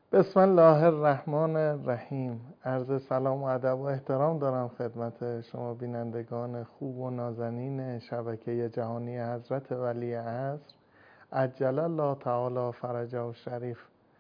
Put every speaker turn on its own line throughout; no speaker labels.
بسم الله الرحمن الرحیم. عرض سلام و ادب و احترام دارم خدمت شما بینندگان خوب و نازنین شبکه جهانی حضرت ولی عصر عجل الله تعالی فرجه و شریف.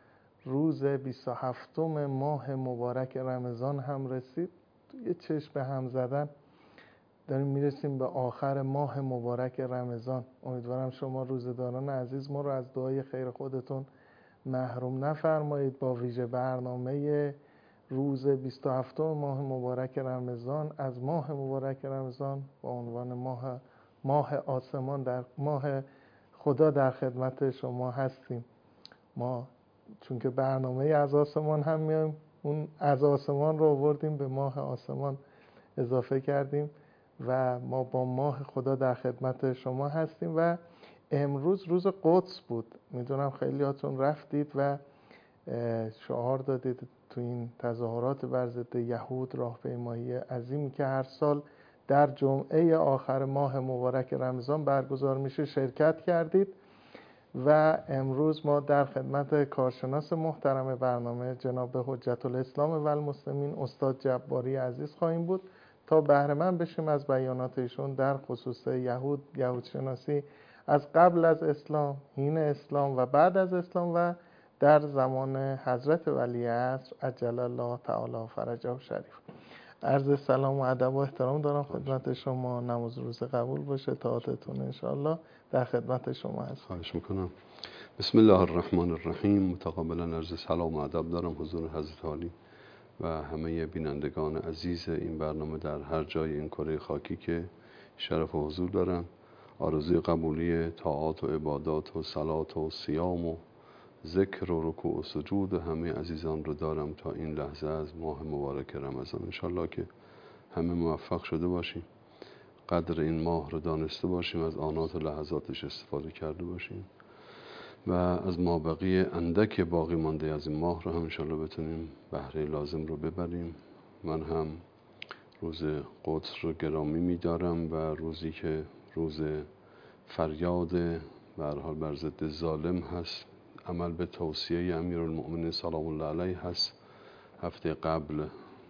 روز 27 ماه مبارک رمضان هم رسید. یه چشم به هم زدن داریم میرسیم به آخر ماه مبارک رمضان. امیدوارم شما روزداران عزیز ما رو از دعای خیر خودتون محروم نفرمایید. با ویژه برنامه روز 27 ماه مبارک رمضان از ماه مبارک رمضان با عنوان ماه آسمان، در ماه خدا در خدمت شما هستیم. ما چون که برنامه از آسمان هم میایم، اون از آسمان رو آوردیم به ماه آسمان اضافه کردیم و ما با ماه خدا در خدمت شما هستیم. و امروز روز قدس بود. میدونم خیلیاتون رفتید و شعار دادید تو این تظاهرات بر ضد یهود، راهپیمایی عظیمی که هر سال در جمعه آخر ماه مبارک رمضان برگزار میشه شرکت کردید. و امروز ما در خدمت کارشناس محترم برنامه جناب حجت الاسلام و المسلمین استاد جباری عزیز خواهیم بود تا بهره مند بشیم از بیانات ایشون در خصوص یهود شناسی از قبل از اسلام، حین اسلام و بعد از اسلام و در زمان حضرت ولی عصر عجل الله تعالی فرجه و شریف. عرض سلام و ادب و احترام دارم خدمت شما. نماز روز قبول باشه، طاعتتون انشاءالله در خدمت شما هست.
خواهش میکنم. بسم الله الرحمن الرحیم. متقابلا عرض سلام و ادب دارم حضور حضرت عالی و همه بینندگان عزیز این برنامه در هر جای این کره خاکی که شرف و حضور دارن. آرزوی قبولی طاعات و عبادات و صلات و صیام و ذکر و رکوع و سجود همه عزیزان رو دارم تا این لحظه از ماه مبارک رمضان. انشالله که همه موفق شده باشیم، قدر این ماه رو دانسته باشیم، از آنات و لحظاتش استفاده کرده باشیم و از مابقی اندک باقی مانده از این ماه رو هم انشالله بتونیم بهره لازم رو ببریم. من هم روز قدس رو گرامی می‌دارم و روزی که روز فریاد به هر حال بر ضد ظالم هست، عمل به توصیه امیرالمؤمنین سلام الله علیه هست. هفته قبل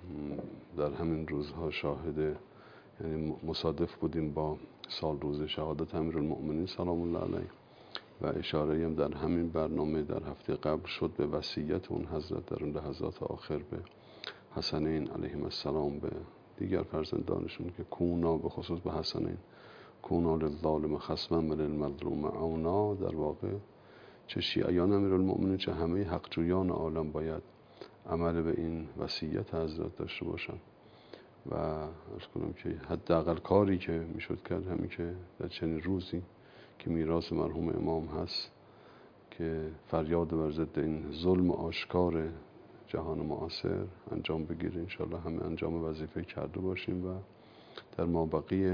در همین روزها شاهد، یعنی مصادف بودیم با سال روز شهادت امیرالمؤمنین سلام الله علیه و اشاره هم در همین برنامه در هفته قبل شد به وصیت اون حضرت در اون لحظات آخر به حسنین علیهم السلام، به دیگر فرزندانشون که کونا، به خصوص به حسنین، کونا للظالم خصما و للمظلوم عونا. در واقع چه شیعیان امیرالمؤمنین چه همه حقجویان عالم باید عمل به این وصیت حضرت داشته باشن و عرض کنم که حداقل کاری که میشد کرد همین که در چنین روزی که میراث مرحوم امام هست که فریاد بر ضد این ظلم آشکار جهان معاصر انجام بگیره. انشالله همه انجام وظیفه کرده باشیم و در مابقی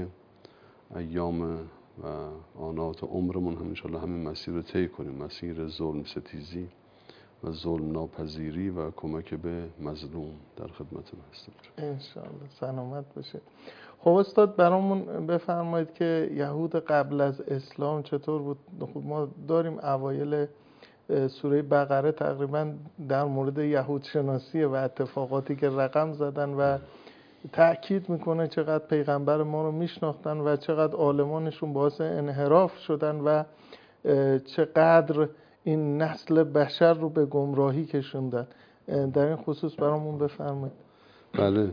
ایام و آنات عمرمون هم انشالله همین مسیر رو طی کنیم، مسیر ظلم ستیزی و ظلم ناپذیری و کمک به مظلوم. در خدمتتون هستم
انشاءالله سلامت بشه. خب استاد برامون بفرمایید که یهود قبل از اسلام چطور بود؟ خب ما داریم اوایل سوره بقره تقریبا در مورد یهود شناسی و اتفاقاتی که رقم زدن و تأکید میکنه چقدر پیغمبر ما رو میشناختن و چقدر عالمانشون باعث انحراف شدن و چقدر این نسل بشر رو به گمراهی کشوندن. در این خصوص برامون بفرمایید.
بله،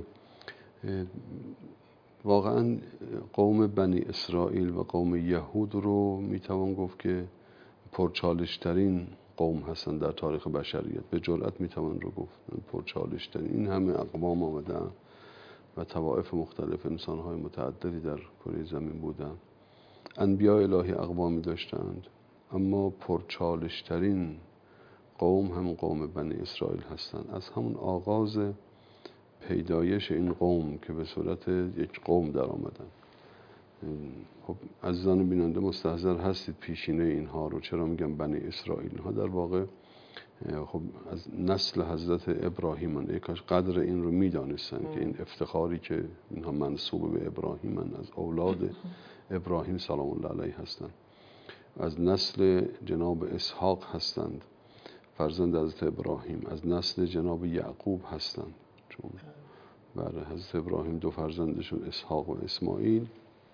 واقعا قوم بنی اسرائیل و قوم یهود رو میتوان گفت که پرچالشترین قوم هستن در تاریخ بشریت. به جرئت میتوان رو گفت پرچالشترین. این همه اقوام آمدن و طوائف مختلف، انسانهای متعددی در کره زمین بودن، انبیاء الهی اقوامی داشتند، اما پرچالشترین قوم هم قوم بنی اسرائیل هستند. از همون آغاز پیدایش این قوم که به صورت یک قوم در آمدن. خب عزیزان بیننده مستحضر هستید پیشینه اینها رو. چرا میگم بنی اسرائیل؟ اینها در واقع خب از نسل حضرت ابراهیم، یکاش قدر این رو میدانستن که این افتخاری که اینها منسوب به ابراهیم، از اولاد ابراهیم سلام الله علیه هستند، از نسل جناب اسحاق هستند فرزند حضرت ابراهیم، از نسل جناب یعقوب هستند، چون برای حضرت ابراهیم 2 فرزندشون اسحاق و اسماعیل.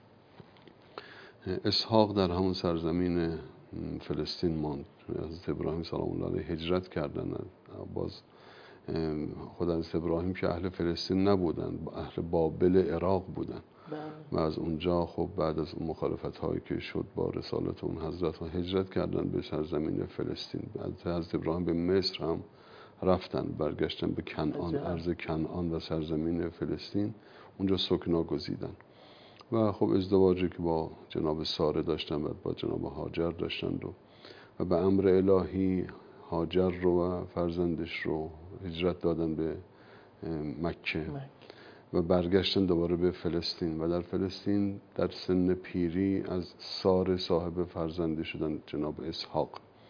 اسحاق در همون سرزمین فلسطین ماند. حضرت ابراهیم سلام الله علیه هجرت کردن. باز خود حضرت ابراهیم که اهل فلسطین نبودن، اهل بابل عراق بودن و از اونجا خب بعد از اون مخالفت هایی که شد با رسالت اون حضرت هجرت کردن به سرزمین فلسطین. بعد حضرت ابراهیم به مصر هم رفتن، برگشتن به کنعان، ارض کنعان و سرزمین فلسطین، اونجا سکنا گزیدن و خب ازدواجی که با جناب ساره داشتن و با جناب هاجر داشتن و به امر الهی هاجر رو و فرزندش رو هجرت دادن به مکه و برگشتن دوباره به فلسطین و در فلسطین در سن پیری از ساره صاحب فرزندی شدن جناب اسحاق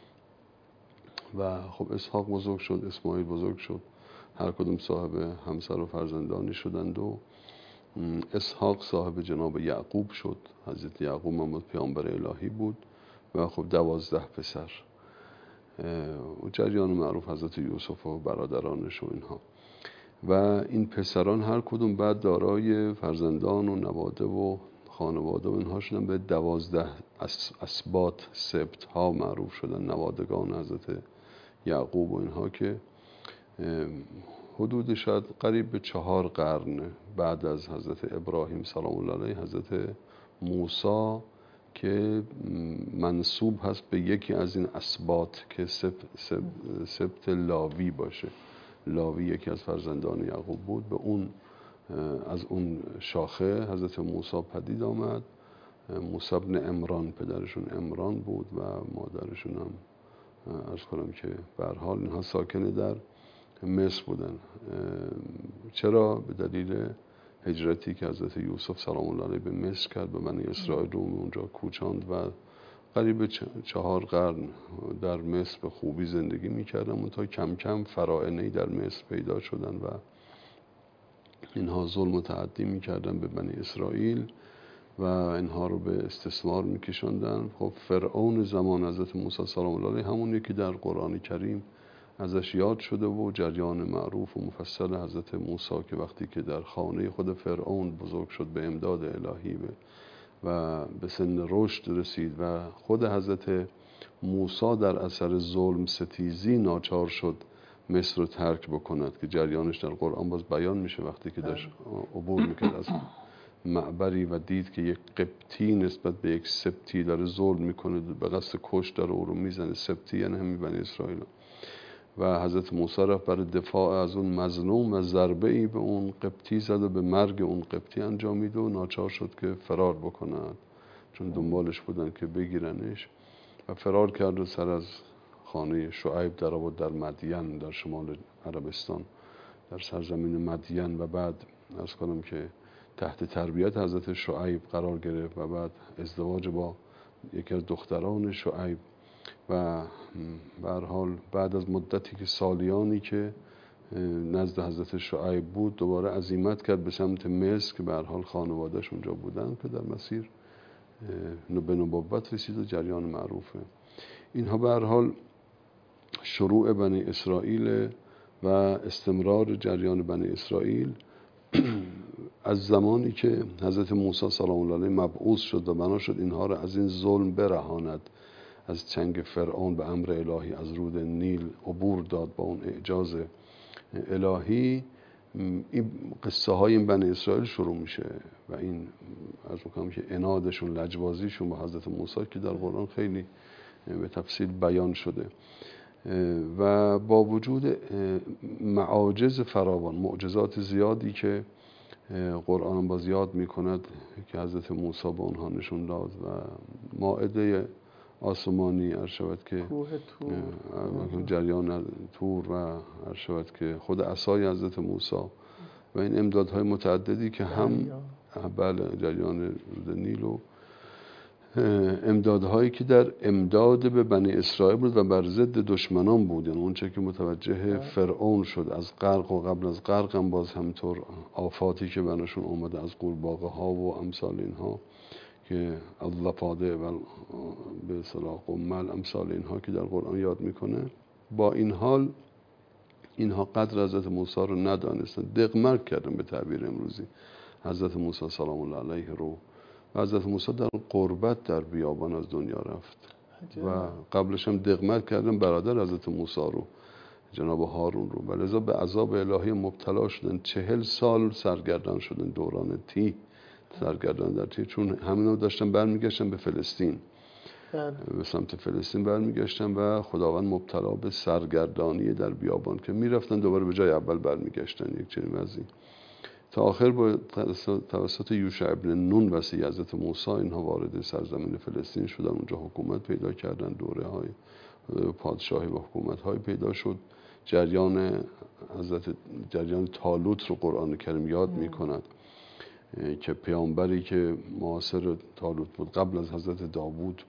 و خب اسحاق بزرگ شد، اسماعیل بزرگ شد، هر کدوم صاحب همسر و فرزندانی شدند و اسحاق صاحب جناب یعقوب شد. حضرت یعقوب محمد پیامبر الهی بود و خب 12 پسر و جریان معروف حضرت یوسف و برادرانش و اینها و این پسران هر کدوم بعد دارای فرزندان و نواده و خانواده و اینها شدن، به 12 اسباط سبط ها معروف شدن، نوادگان حضرت یعقوب و اینها که حدود شاید قریب به 4 قرن بعد از حضرت ابراهیم سلام الله علیه حضرت موسی که منسوب هست به یکی از این اسباط که سبط لاوی باشه. لاوی یکی از فرزندان یعقوب بود، به اون از اون شاخه حضرت موسی پدید آمد. موسی ابن عمران، پدرشون عمران بود و مادرشون هم عرض کنم که به هر حال اینها ساکن در مصر بودن. چرا؟ به دلیل هجرتی که حضرت یوسف سلام الله علیه به مصر کرد، به بنی اسرائیل رو اونجا کوچاند و قریب 4 قرن در مصر به خوبی زندگی میکردن تا کم کم فرائضی در مصر پیدا شدن و اینها ظلم و تعدی میکردن به بنی اسرائیل و اینها رو به استثمار میکشوندن. خب فرعون زمان حضرت موسی سلام الله علیه همونی که در قرآن کریم ازش یاد شده و جریان معروف و مفصل حضرت موسی که وقتی که در خانه خود فرعون بزرگ شد به امداد الهی و به سن رشد رسید و خود حضرت موسی در اثر ظلم ستیزی ناچار شد مصر رو ترک بکند که جریانش در قرآن باز بیان میشه. وقتی که داشت عبور میکرد از معبری و دید که یک قبطی نسبت به یک سبطی داره ظلم میکنه، به قصد کش داره او رو میزنه. سبطی یعنی همین بنی اسرائیل و حضرت موسی رفت برای دفاع از اون مظلوم و ضربه ای به اون قبطی زد و به مرگ اون قبطی انجامید و ناچار شد که فرار بکند چون دنبالش بودن که بگیرنش و فرار کرد و سر از خانه شعیب در آورد در مدین در شمال عربستان در سرزمین مدین و بعد عرض کنم که تحت تربیت حضرت شعیب قرار گرفت و بعد ازدواج با یکی از دختران شعیب و به هر حال بعد از مدتی که سالیانی که نزد حضرت شعیب بود دوباره عزیمت کرد به سمت مصر که به هر حال خانواده‌اش اونجا بودن که در مسیر به نبوت رسید و جریان معروفه. اینها به هر حال شروع بنی اسرائیل و استمرار جریان بنی اسرائیل از زمانی که حضرت موسی سلام الله علیه مبعوث شد و بنا شد اینها را از این ظلم برهاند، از چنگ فرعون به امر الهی از رود نیل عبور داد با اون اعجاز الهی. این قصه های این بنی اسرائیل شروع میشه و این از میکنم که عنادشون لجبازیشون با حضرت موسی که در قرآن خیلی به تفصیل بیان شده و با وجود معاجز فراوان، معجزات زیادی که قرآن باز یاد میکند که حضرت موسی با اونها نشون داد و مائده آسمانی عرض شود که جریان تور و عرض شود که خود عصای حضرت موسی و این امدادهای متعددی که هم بله جریان رود نیل و امدادهایی که در امداد به بنی اسرائیل بود و بر ضد دشمنان بود، یعنی اون چه که متوجه فرعون شد از غرق و قبل از غرق هم باز همطور آفاتی که بناشون اومده از قورباغه ها و امثال اینها که الضفادع و به اصطلاح قمل امثال اینها که در قرآن یاد میکنه با این حال اینها قدر حضرت موسی رو ندانستن، دقمرگ کردن به تعبیر امروزی حضرت موسی سلام الله علیه رو. و حضرت موسی در غربت در بیابان از دنیا رفت و قبلش هم دقمرگ کردن برادر حضرت موسی رو، جناب هارون رو، و لذا به عذاب الهی مبتلا شدن. 40 سال سرگردان شدن، دوران تی سرگردان در تی، چون همینو داشتن برمیگشتن به فلسطین، به سمت فلسطین برمیگشتن و خداوند مبتلا به سرگردانی در بیابان که میرفتن دوباره به جای اول برمیگشتن، یک چنین وضعی. تا آخر با توسط یوشع ابن نون وصی حضرت موسی اینها وارد سرزمین فلسطین شدن، اونجا حکومت پیدا کردن، دوره های پادشاهی و حکومت های پیدا شد. جریان طالوت رو قرآن کریم یاد می کند که پیامبری که معاصر طالوت بود قبل از حضرت داوود،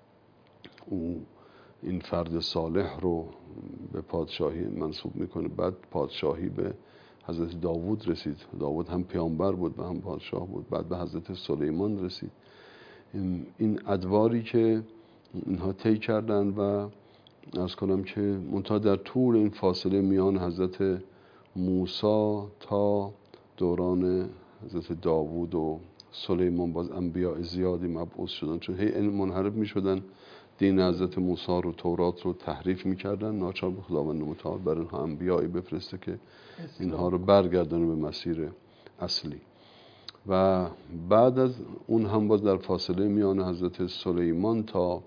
او این فرد صالح رو به پادشاهی منصوب میکنه. بعد پادشاهی به حضرت داوود رسید، داوود هم پیامبر بود و هم پادشاه بود. بعد به حضرت سلیمان رسید. این ادواری که اینها طی کردن و عرض کنم که منتها در طول این فاصله میان حضرت موسی تا دوران حضرت داوود و سلیمان باز انبیاء زیادی مبعوث شدن، چون هی منحرف می شدن، دین حضرت موسی رو، تورات رو تحریف می کردن. ناچار به خداوند متعال برای اینها انبیایی بفرسته که اینها رو برگردانه به مسیر اصلی. و بعد از اون هم باز در فاصله میان حضرت سلیمان تا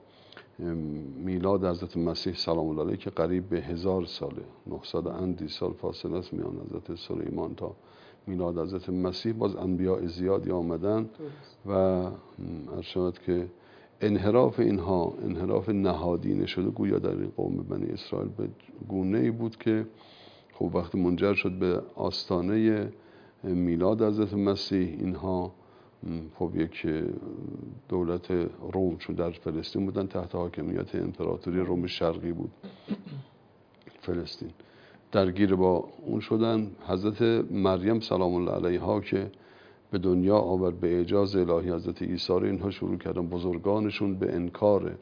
میلاد حضرت مسیح سلام الله علیه که قریب به 1000 ساله، 900 اندی سال فاصله است میان حضرت سلیمان تا میلاد حضرت مسیح، باز انبیاء زیادی آمدن و عرض شود که انحراف اینها انحراف نهادینه شده گویا در این قوم بنی اسرائیل به گونه‌ای بود که خب وقتی منجر شد به آستانه میلاد حضرت مسیح، اینها خب یک دولت روم، چون در فلسطین بودن تحت حاکمیت امپراتوری روم شرقی بود فلسطین، درگیر با اون شدن. حضرت مریم سلام الله علیها که به دنیا آورد به اعجاز الهی حضرت عیسی رو، اینها شروع کردن بزرگانشون به انکار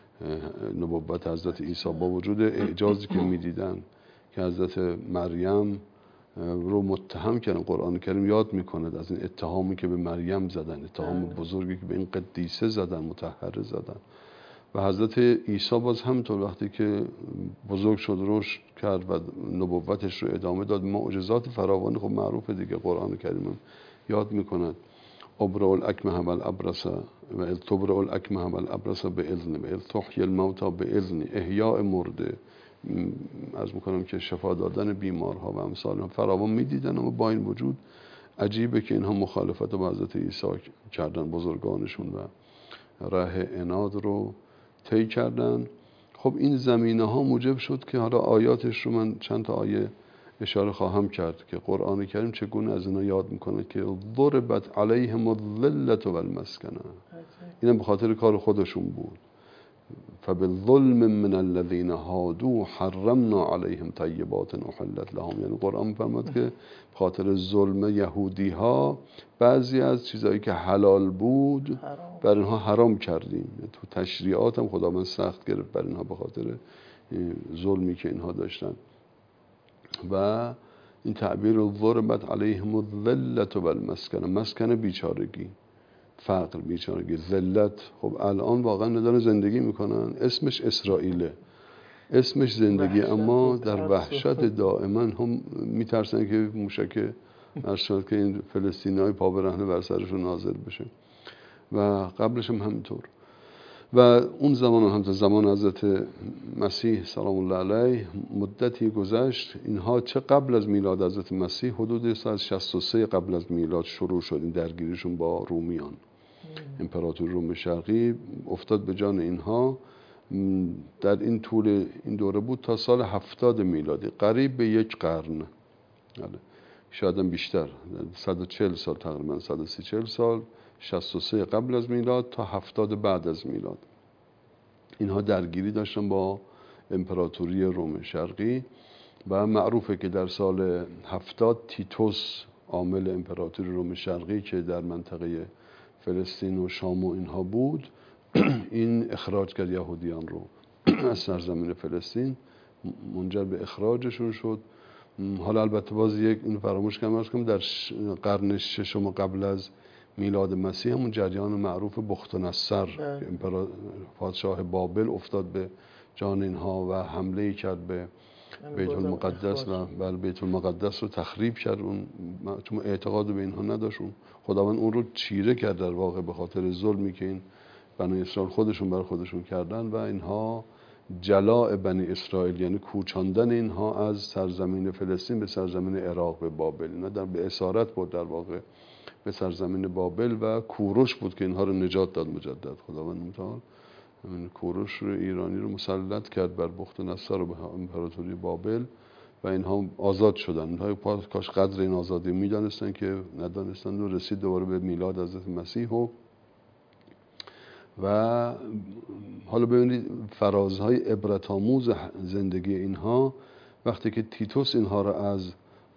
نبوت حضرت عیسی با وجود اعجازی که میدیدن که حضرت مریم رو متهم کردن. قرآن کریم یاد میکند از این اتهامی که به مریم زدن، اتهام بزرگی که به این قدیسه زدن، مطهره زدن. و حضرت عیسی باز همینطور وقتی که بزرگ شد، رشد کرد و نبوتش رو ادامه داد، معجزات فراوانی خب معروفه دیگه، قرآن کریم یاد میکند ابرئ الاکمه والابرص و تبرئ الاکمه والابرص باذن و تحیی الموتى باذن، احیاء مرده، عرض میکنم که شفا دادن بیمارها و امثال فراوان میدیدن. اما با این وجود عجیبه که اینها مخالفت با حضرت عیسی کردن، بزرگانشون، و راه عناد رو طی کردن. خب این زمینه ها موجب شد که حالا آیاتش رو من چند تا آیه اشاره خواهم کرد که قرآن کریم چگونه از اینا یاد میکنه که ضربت علیهم الذلة والمسکنه. اینم به خاطر کار خودشون بود. فبالظلم من الذين هادوا حرمنا عليهم طیبات احلت لهم. یعنی قرآن میفرماد که خاطر ظلم یهودی ها بعضی از چیزایی که حلال بود بر اینها حرام کردیم. تو تشریعات هم خداوند سخت گرفت بر اینها به خاطر ظلمی که اینها داشتن. و این تعبیر ضربت علیهم الذلة والمسکنه، مسکنه بیچارگی، فقر، بیچارگی، ذلت. خب الان واقعا ندارن زندگی میکنن، اسمش اسرائیله، اسمش زندگی، اما در وحشت دائما هم میترسن که موشک ارشاد که این فلسطینی‌های پا برهنه بر سرشون نازل بشه. و قبلش هم همینطور. و اون زمان هم تا زمان حضرت مسیح سلام الله علیه مدتی گذشت. اینها چه قبل از میلاد حضرت مسیح، حدود 163 قبل از میلاد شروع شد این درگیریشون با رومیان. امپراتوری روم شرقی افتاد به جان اینها. در این طول این دوره بود تا سال 70 میلادی، قریب به یک قرن، شاید هم بیشتر، 140 سال تقریبا، 130 سال، 63 قبل از میلاد تا 70 بعد از میلاد. اینها درگیری داشتن با امپراتوری روم شرقی و معروفه که در سال 70 تیتوس عامل امپراتوری روم شرقی که در منطقه فلسطین و شام و اینها بود، این اخراج کرد یهودیان رو از سرزمین فلسطین منجر به اخراجشون شد. حالا البته باز این فراموش کنم در قرن ششم قبل از میلاد مسیح همون جریان معروف بخت‌النصر که پادشاه بابل افتاد به جان اینها و حمله کرد به بیت المقدس و بیت المقدس رو تخریب کرد. اون چون اعتقاد به اینها نداشت، خداوند اون رو چیره کرد در واقع به خاطر ظلمی که این بنی اسرائیل خودشون بر خودشون کردن و اینها جلاء بنی اسرائیل یعنی کوچاندن اینها از سرزمین فلسطین به سرزمین عراق به بابل، نه به اسارت بود در واقع به سرزمین بابل و کوروش بود که اینها رو نجات داد مجدد. خداوند متعال کوروش رو ایرانی رو مسلط کرد بر بخت‌النصر و به امپراتوری بابل و اینها آزاد شدن. اینها کاش قدر این آزادی میدانستن که ندانستن و رسید دوباره به میلاد حضرت مسیح و حالا ببینید فرازهای عبرت آموز زندگی اینها وقتی که تیتوس اینها را از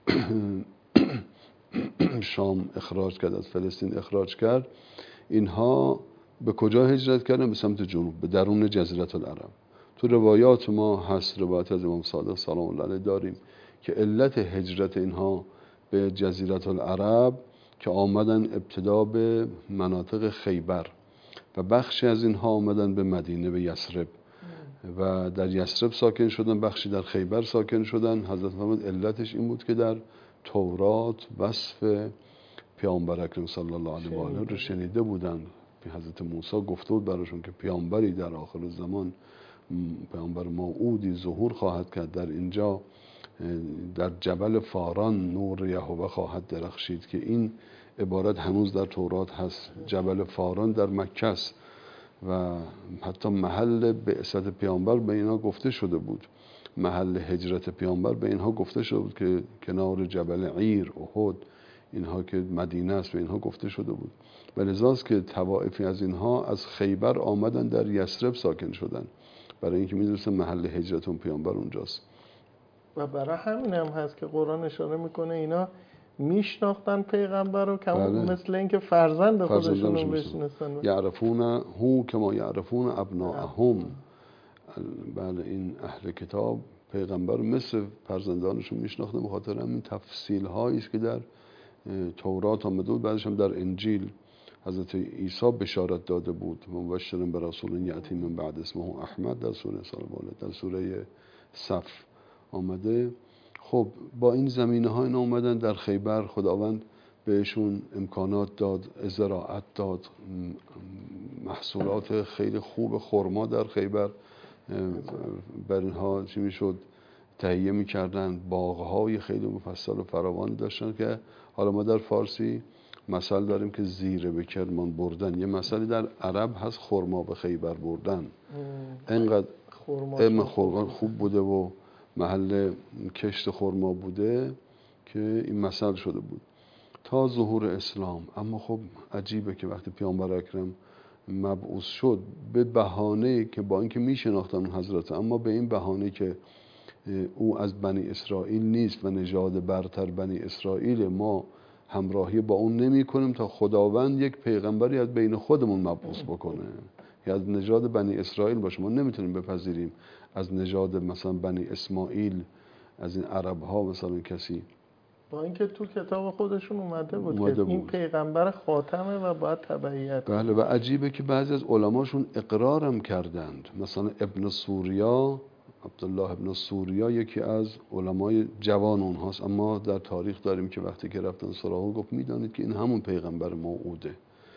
شام اخراج کرد، از فلسطین اخراج کرد، اینها به کجا هجرت کردن؟ به سمت جنوب، به درون جزیره العرب. تو روایات ما هست، روایت از امام صادق سلام الله علیه داریم که علت هجرت اینها به جزیره العرب که آمدن ابتدا به مناطق خیبر و بخشی از اینها آمدن به مدینه، به یثرب و در یثرب ساکن شدن، بخشی در خیبر ساکن شدن. حضرت محمد علتش این بود که در تورات وصف پیامبر اکرم صلی الله علیه و آله رو شنیده بودند. حضرت موسی گفته بود براشون که پیامبری در آخر زمان، پیامبر موعودی ظهور خواهد کرد در اینجا، در جبل فاران نور یهوه خواهد درخشید، که این عبارت هنوز در تورات هست. جبل فاران در مکه است و حتی محل بعثت پیامبر به اینها گفته شده بود، محل هجرت پیامبر به اینها گفته شده بود که کنار جبل عیر، احد، اینها که مدینه است به اینها گفته شده بود. و لذاست که طوائفی از اینها از خیبر آمدن در یثرب ساکن شدن، برای اینکه می‌دونستن محل هجرت اون پیامبر اونجاست.
و برای همین هم هست که قرآن اشاره میکنه اینا میشناختن پیغمبر رو، مثل اینکه فرزند خودشون رو بشناسن.
یعرفون هو کما یعرفون ابناءهم. بله، این اهل کتاب پیغمبر مثل فرزندانشون میشناختن، به خاطر همین تفصیل هایی است که در تورات آمده بود، بعدش هم در انجیل حضرت عیسی بشارت داده بود، مبشرا برسول یأتی من بعد اسمه احمد، در سوره در سوره صف آمده. خب با این زمینه ها اینا اومدن در خیبر، خداوند بهشون امکانات داد، زراعت داد، محصولات خیلی خوب خرما در خیبر بر اینها چی میشد تهیه میکردن، باغهای خیلی مفصل و فراوانی داشتن که حالا ما در فارسی مثل داریم که زیره به کرمان بردن. یه مثلی در عرب هست خرما به خیبر بردن. اینقدر خرما خوب بوده و محل کشت خرما بوده که این مثل شده بود تا ظهور اسلام. اما خب عجیبه که وقتی پیامبر اکرم مبعوث شد، به بهانه که با اینکه میشناختن حضرت، اما به این بهانه که او از بنی اسرائیل نیست و نژاد برتر بنی اسرائیل، ما همراهی با اون نمی کنیم تا خداوند یک پیغمبری از بین خودمون مبعوث بکنه یا از نژاد بنی اسرائیل باشه. ما نمیتونیم بپذیریم از نژاد مثلا بنی اسماعیل، از این عرب ها مثلا کسی،
با اینکه تو کتاب خودشون اومده بود که این پیغمبر خاتمه و باید تبعیت.
بله، و عجیبه که بعضی از علماشون اقرارم کردند. مثلا ابن سوریا، عبدالله ابن سوریا یکی از علمای جوان اونهاست، اما در تاریخ داریم که وقتی که رفتن سراغو گفت میدانید که این همون پیغمبر موعوده.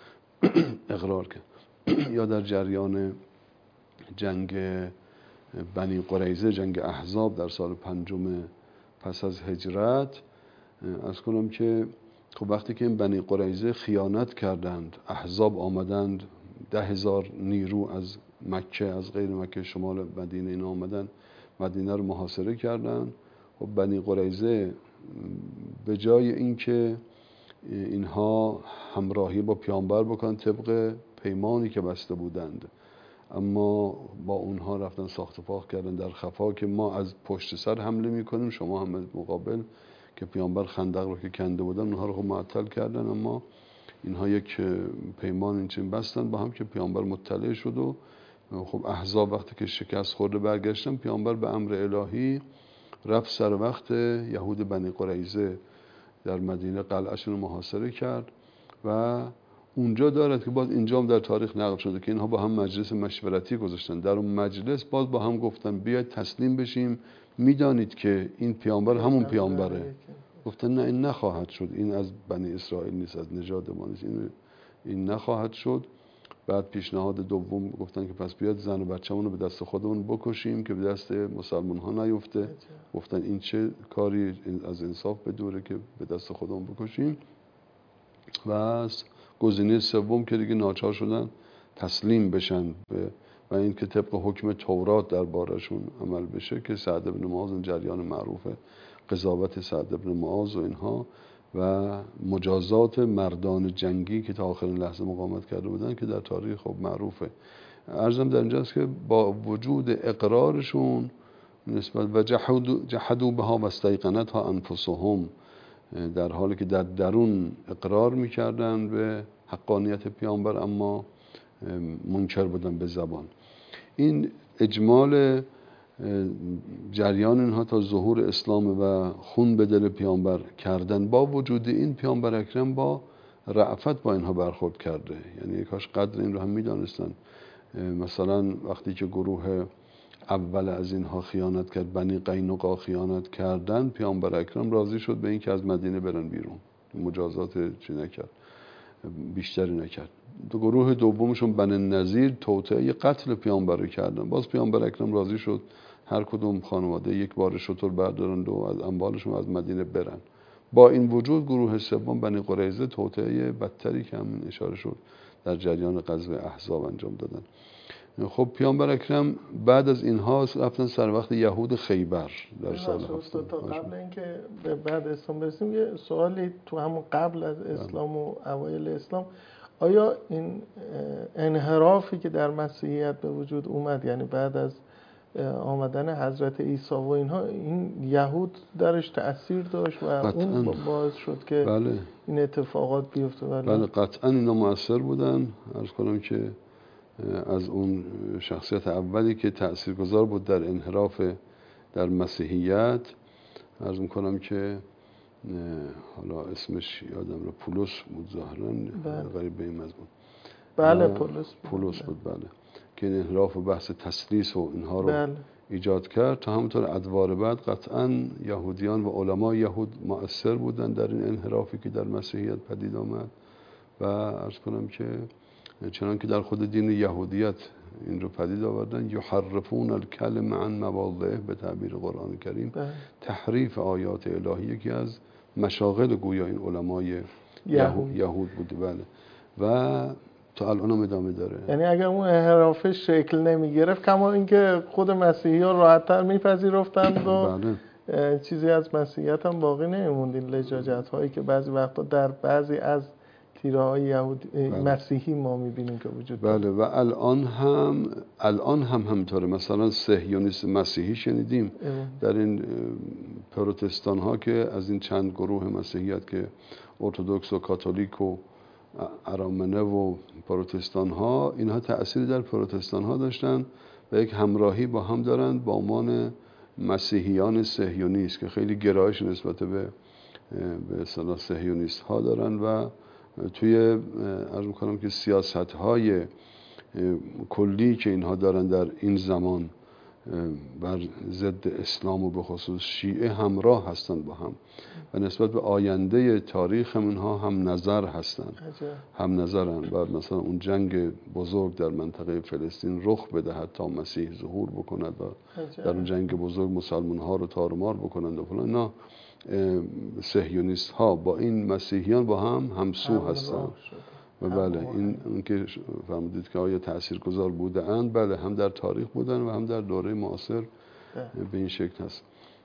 اقرار کرد. یا در جریان جنگ بنی قریظه، جنگ احزاب در سال 5 پس از هجرت، از کنم که خب وقتی که این بنی قریظه خیانت کردند، احزاب آمدند 10,000 نیرو از مکه، از غیر مکه شمال مدینه اینا آمدن، مدینه رو محاصره کردند. خب بنی قریظه به جای اینکه اینها همراهی با پیامبر بکنن طبق پیمانی که بسته بودند، اما با اونها رفتن ساخت و پاخت کردن در خفا که ما از پشت سر حمله میکنیم، شما هم از مقابل، که پیامبر خندق رو که کنده بودن اونها رو خب معطل کردن. اما اینها یک پیمان اینچنین بستن با هم که پیامبر مطلع شد و خب احزاب وقتی که شکست خورده برگشتن، پیامبر به امر الهی رفت سر وقت یهود بنی قریظه در مدینه، قلعهشون رو محاصره کرد و اونجا دارد که باز اینجا هم در تاریخ نقل شده که اینها با هم مجلس مشورتی گذاشتن. در اون مجلس باز با هم گفتن بیاید تسلیم بشیم، میدانید که این پیامبر همون پیامبره. گفتن نه، این نخواهد شد، این از بنی اسرائیل نیست، از نژاد ما نیست، این نخواهد شد. بعد پیشنهاد دوم گفتن که پس بیاد زن و بچه‌مون رو به دست خودمون بکشیم که به دست مسلمان ها نیفته. گفتن این چه کاری از انصاف بدوره که به دست خودمون بکشیم. و گزینه سوم که دیگه ناچار شدن تسلیم بشن و این که طبق حکم تورات دربارشون عمل بشه که سعد بن معاذ، جریان معروف قضاوت سعد بن معاذ و اینها و مجازات مردان جنگی که تا آخرین لحظه مقاومت کرده بودن که در تاریخ خب معروفه. عرضم در اینجاست که با وجود اقرارشون نسبت و جحدوا بها و استیقنتها انفسهم، در حالی که در درون اقرار میکردن به حقانیت پیامبر اما منکر بودن به زبان. این اجمال جریان اینها تا ظهور اسلام و خون به دل پیامبر کردن. با وجود این پیامبر اکرم با رأفت با اینها برخورد کرده، یعنی کاش قدر این رو هم میدانستن. مثلا وقتی که گروه اول از اینها خیانت کرد، بنی قینقاع خیانت کردن، پیامبر اکرم راضی شد به این که از مدینه برن بیرون، مجازات چی نکرد، بیشتری نکرد. دو گروه دومشون بنی نظیر توطئه قتل پیامبر رو کردن، باز پیامبر اکرم راضی شد هر کدوم خانواده یک بار شتر بردارن و از اموالشون از مدینه برن. با این وجود گروه سوم بنی قریظه توطئه بدتری که همین اشاره شد در جریان غزوه احزاب انجام دادن. خب پیامبر اکرم بعد از اینها رفتن سر وقت یهود خیبر در سال
تا قبل اینکه به بعد اسلام برسیم یه سوالی تو همون قبل از اسلام و اوایل اسلام، آیا این انحرافی که در مسیحیت به وجود اومد، یعنی بعد از آمدن حضرت عیسی و اینها، این یهود درش تأثیر داشت و اون باعث شد که
بله
این اتفاقات بیفته؟
بله قطعا اینا مؤثر بودن. عرض کنم که از اون شخصیت اولی که تأثیرگذار بود در انحراف در مسیحیت، عرض میکنم که حالا اسمش یادم رو پولس بود ظاهرا، غریب به این مضمون.
بله
پولس بود بله، که این انحراف و بحث تسلیس و اینها رو ایجاد کرد. تا همونطور ادوار بعد قطعا یهودیان و علماء یهود مؤثر بودن در این انحرافی که در مسیحیت پدید آمد و عرض کنم که چنان که در خود دین یهودیت این رو پدید آوردن، یحرفون الکلم عن مواضعه، به تعبیر قرآن کریم تحریف آیات الهی که از مشاغل گویا این علمای یهود بوده. بله و تا الان هم ادامه داره.
یعنی اگر اون انحرافه شکل نمی گرفت، کما اینکه خود مسیحی ها راحت‌تر میپذیرفتند و چیزی از مسیحیت هم باقی نمیموند. این لجاجت هایی که بعضی وقتا در بعضی از تیره های مسیحی ما میبینیم که وجود داره.
بله و الان هم همطوره. مثلا صهیونیست مسیحی شنیدیم در این پروتستان ها که از این چند گروه مسیحیت که ارتدوکس و کاتولیک و ارامنه و پروتستان ها، اینها تأثیری در پروتستان ها داشتن و یک همراهی با هم دارند با عنوان مسیحیان صهیونیست که خیلی گرایش نسبت به اصطلاح صهیونیست ها دارن و توی عرض می‌کنم که سیاست‌های کلی که اینها دارن در این زمان بر ضد اسلام و به خصوص شیعه همراه هستن با هم و نسبت به آینده تاریخ هم اینها هم نظر هستن، هم نظرن. بعد مثلا اون جنگ بزرگ در منطقه فلسطین رخ بدهد تا مسیح ظهور بکند و در اون جنگ بزرگ مسلمان ها رو تارمار بکنند و فلان، اینا صهیونیست ها با این مسیحیان با هم همسو هستن. و بله این که فرمودید که آیا تاثیرگذار بوده اند، بله هم در تاریخ بودن و هم در دوره معاصر به این شکل هست.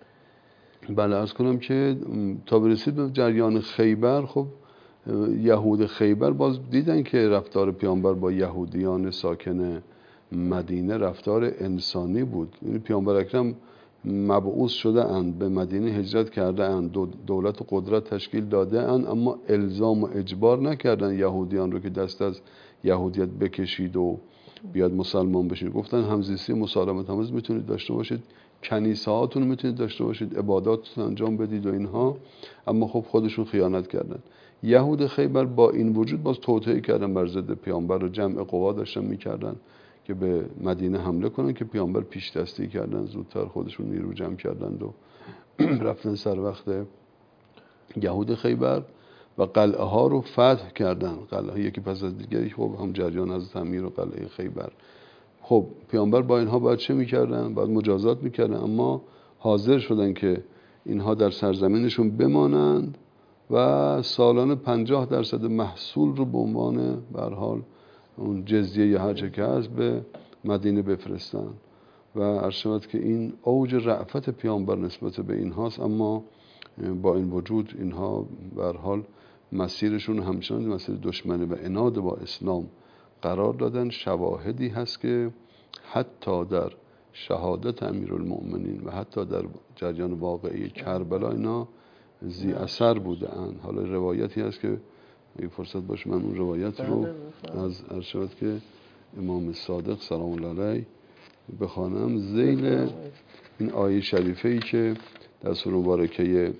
بله عرض کنم که تا برسید به جریان خیبر، خب یهود خیبر باز دیدن که رفتار پیامبر با یهودیان ساکن مدینه رفتار انسانی بود. این پیامبر اکرم مبعوث شده اند، به مدینه هجرت کرده اند، دولت و قدرت تشکیل داده اند، اما الزام و اجبار نکردن یهودیان رو که دست از یهودیت بکشید و بیاد مسلمان بشید. گفتن همزیستی مسالمت آمیز میتونید داشته باشید، کنیسه هاتون میتونید داشته باشید، عباداتتون انجام بدید و اینها، اما خب خودشون خیانت کردن. یهود خیبر با این وجود باز توطئه کردن بر ضد پیامبر و جمع قوا داشتن میکردن که به مدینه حمله کنن، که پیامبر پیش دستی کردن، زودتر خودشون نیرو جمع کردند و رفتن سر وقت یهود خیبر و قلعه ها رو فتح کردن، قلعه یکی پس از دیگری. خب هم جریان حضرت امیر و قلعه خیبر. خب پیامبر با اینها باید چه میکردن؟ باید مجازات میکردن، اما حاضر شدن که اینها در سرزمینشون بمانند و سالانه 50% محصول رو به عنوان به هر حال اون جزیه یا هر چه که هست به مدینه بفرستن. و عرض شود که این اوج رأفت پیامبر نسبت به اینهاست، اما با این وجود اینها به هر حال مسیرشون همچنان مسیر دشمنی و عناد با اسلام قرار دادن. شواهدی هست که حتی در شهادت امیرالمؤمنین و حتی در جریان واقعی کربلا اینا ذی اثر بودن. حالا روایتی هست که اگه فرصت باشه من اون روایت رو از عرض شود که امام صادق سلام الله علیه بخوانم ذیل این آیه شریفه ای که در سوره مبارکه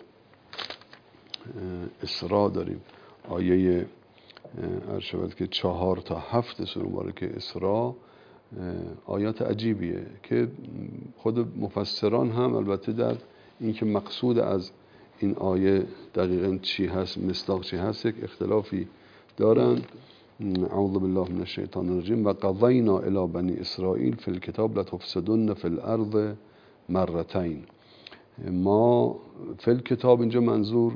اسراء داریم، آیه عرض شود که 4 تا 7 سوره مبارکه اسراء آیات عجیبیه که خود مفسران هم البته در این که مقصود از این آیه دقیقاً چی هست، مصداق چی هست، یک اختلافی دارن. اعوذ بالله من الشیطان الرجیم. و قضینا الی بنی اسرائیل فی الکتاب لتفسدن فی الارض مرتین. ما فی الکتاب اینجا منظور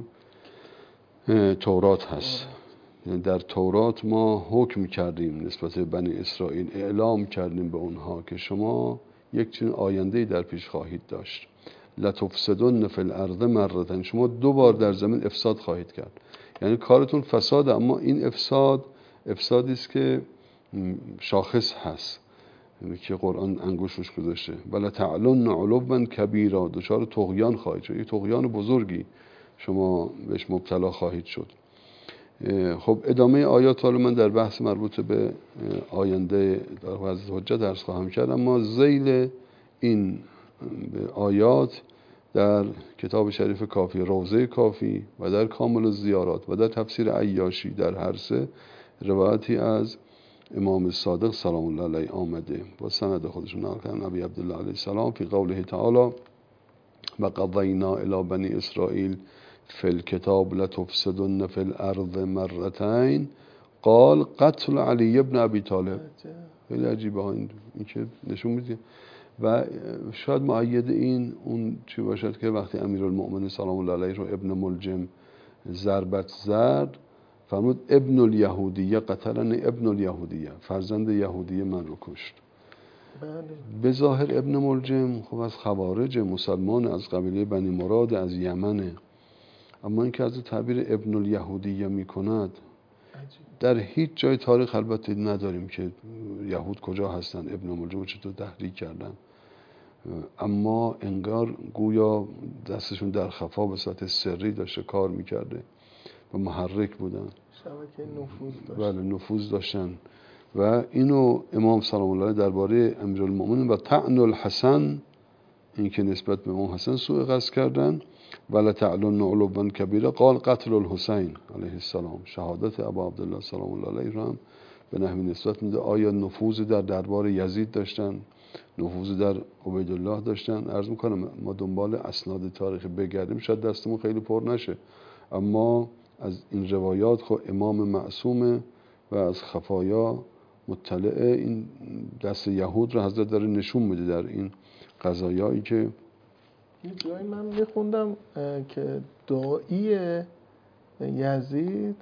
تورات هست، یعنی در تورات ما حکم کردیم نسبت به بنی اسرائیل، اعلام کردیم به اونها که شما یک چنین آینده‌ای در پیش خواهید داشت. لتفسدن فی الارض مرتین، شما 2 بار در زمین افساد خواهید کرد. یعنی کارتون فساد، اما این افسادی است که شاخص هست، یعنی که قرآن انگوشش گذاشته. ولا تعلن علوا کبیرا، دچار طغیان خواهید شد، یک طغیان بزرگی شما بهش مبتلا خواهید شد. خب ادامه آیات رو من در بحث مربوط به آینده در حضرت حجت درس خواهم کرد، اما ذیل این آیات در کتاب شریف کافی، روضه کافی و در کامل الزیارات و در تفسیر عیاشی در هر سه روایتی از امام صادق سلام الله علیه آمده با سند خودشون نقل کردن ابی عبدالله علیه السلام فی قوله تعالی و قضینا الی بنی اسرائیل فی الکتاب لتفسدن فی الارض مرتین قال قتل علی ابن ابی طالب. خیلی عجیبه ها این که نشون میده و شاید مؤید این اون چی باشد که وقتی امیرالمؤمنین سلام الله علیه رو ابن ملجم ضربت زد فرمود ابن الیهودیه قتلنی ابن الیهودیه، فرزند یهودیه من رو کشت. به ظاهر ابن ملجم خب از خوارج مسلمان از قبیله بنی مراد از یمنه، اما این که از تعبیر ابن الیهودیه می کند در هیچ جای تاریخ البته نداریم که یهود کجا هستن، ابن ملجم چطور تحریک کردن، اما انگار گویا دستشون در خفا به صورت سری داشته کار میکرده و محرک بودن،
شبکه نفوذ داشتن.
بله نفوذ داشتن. و اینو امام سلام الله علیه درباره امیرالمؤمنین و طعن الحسن، این که نسبت به امام حسن سوء قصد کردن، ولا تعلن علوا کبیره قال قتل الحسین علیه السلام، شهادت ابا عبدالله سلام الله علیه رو هم به نحوی نسبت میده. آیا نفوذ در دربار یزید داشتن، نفوذ در عبیدالله داشتن؟ عرض میکنم ما دنبال اسناد تاریخی بگردیم شاید دستمون خیلی پر نشه، اما از این روایات خب امام معصومه و از خفایا مطلعه. این دست یهود رو حضرت داره نشون میده در این قضایایی که
یه جایی من میخوندم که داعی یزید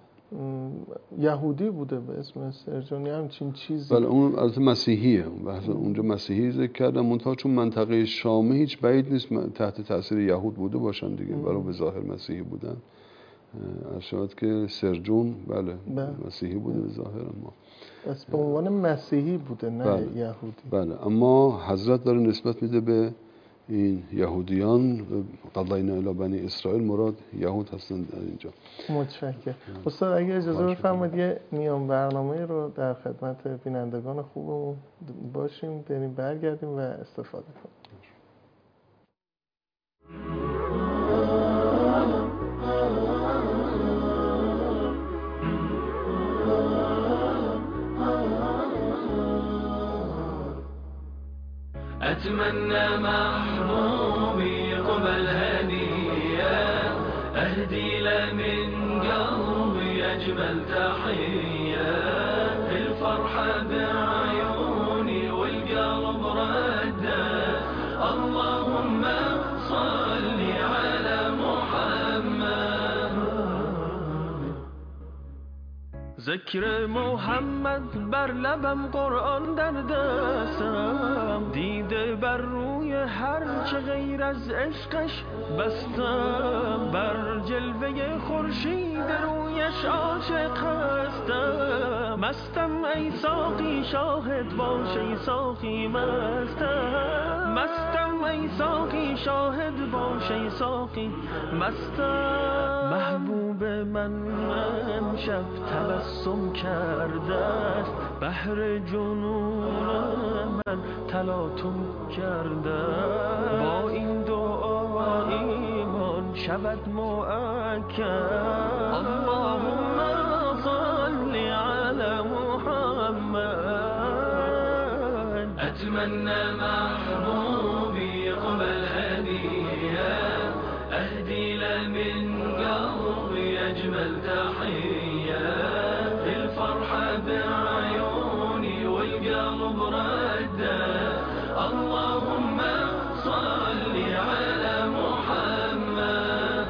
یهودی بوده به اسم سرجانی همچین چیزی.
بله اون از مسیحیه، اونجا مسیحی ذکر کردم، منتها چون منطقه شامه هیچ بعید نیست تحت تاثیر یهود بوده باشن دیگه، برای به ظاهر مسیحی بودن. شاید که سرجون بله مسیحی بوده به ظاهر، اما
بس به عنوان مسیحی بوده نه
بله.
یهودی.
بله اما حضرت داره نسبت میده به این یهودیان قضینا الی بنی اسرائیل مراد یهود هستند در اینجا.
متشکرم. استاد اگه اجازه بفرمایید یه میان برنامه رو در خدمت بینندگان خوبمون باشیم، بریم برگردیم و استفاده کنیم.
أتمنى محبوبي قبل هدية أهدي له من قلبي أجمل تحية الفرحة بعيوني والقلب ردة اللهم صل على محمد ذکر محمد بر لبم قرآن در دستم دیده بر روی هر چه غیر از عشقش بستم بر جلوه خورشید رویش عاشق هستم مستم ای ساقی شاهد باش ای ساقی مستم مستم ای ساقی شاهد باش ای ساقی مستم محبوب من امشب تبسم کرده است بحر جنون من تلاطم کرده با این دعا ایمان شود مؤکد اللهم صل على محمد أتمنى محبوبي قبل هدية أهدي له من قلبي أجمل تحية الفرحة بعيوني والقلب ردة اللهم صل على محمد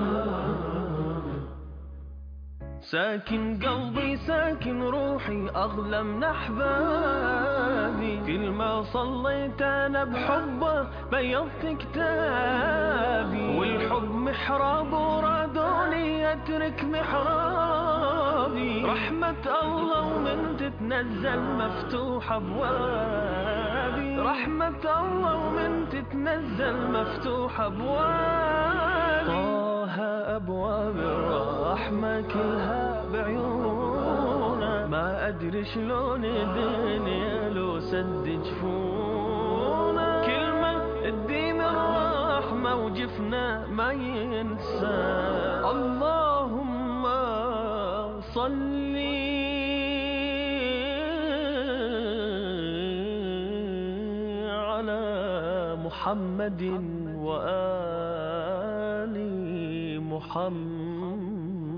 ساكن قلبي ساكن روحي أغلى من أحبابي كل ما صليت أنا بحبه بيضت كتابي والحب محراب ورادوني أترك محرابي رحمة الله ومن تتنزل مفتوح أبوابي رحمة الله ومن تتنزل مفتوح أبوابي طه أبواب الرحمة كلها بعيونه ما أدري شلون الدنيا لو سد جفونه كلمة الدين الرحمة وجفنا ما ينسى اللهم صل على محمد وآل محمد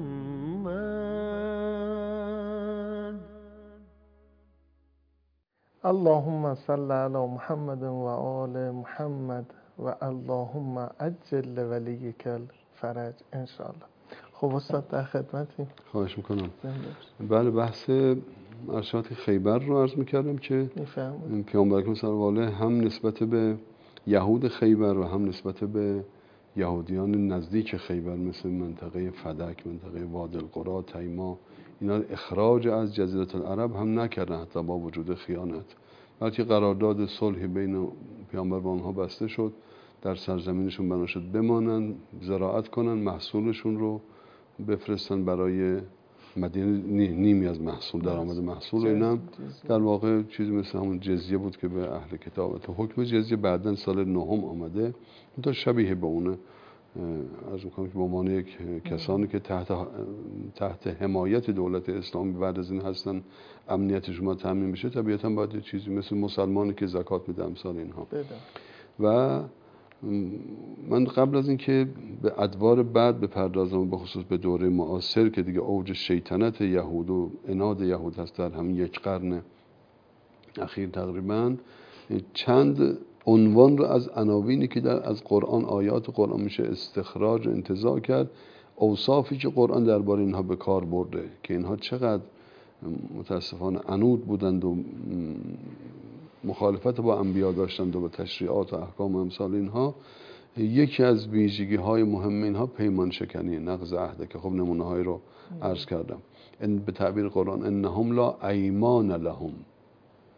اللهم صل على محمد و آل محمد و اللهم عجل لولیک الفرج انشاءالله. خب استاد در خدمتیم.
خواهش میکنم. بله بحث ارشاد خیبر رو عرض میکردم که پیامبر اکرم صلی الله علیه هم نسبت به یهود خیبر و هم نسبت به یهودیان نزدیک خیبر مثل منطقه فدک، منطقه وادی القری، تیما، اینا اخراج از جزیره العرب هم نکردن حتی با وجود خیانت، بلکه قرارداد صلحی بین پیامبر و آنها بسته شد در سرزمینشون بنا شد بمانن، زراعت کنن، محصولشون رو بفرستن برای مدینه، نیمی از محصول درآمد محصول. اینا در واقع چیزی مثل همون جزیه بود که به اهل کتاب. تو حکم جزیه بعداً سال 9 آمده، تا شبیه به اونه. از میکنم که به عنوان یک کسانی که تحت حمایت دولت اسلامی بعد از این هستن امنیتشون ما تامین بشه، طبیعتاً باید چیزی مثل مسلمانی که زکات میده امثال اینها. و من قبل از اینکه به ادوار بعد بپردازم، به خصوص به دوره معاصر که دیگه اوج شیطنت یهود و عناد یهود هست در همین یک قرن اخیر تقریبا، چند عنوان رو از عناوینی که از قرآن، آیات قرآن میشه استخراج و انتزاع کرد، اوصافی که قرآن درباره اینها به کار برده که اینها چقدر متاسفانه عنود بودند و مخالفت با انبیا داشتند و با تشریعات و احکام و امثال اینها. یکی از ویژگی های مهم اینها پیمان شکنی، نقض عهده که خب نمونه های رو عرض کردم. به تعبیر قرآن انهم لا ایمان لهم،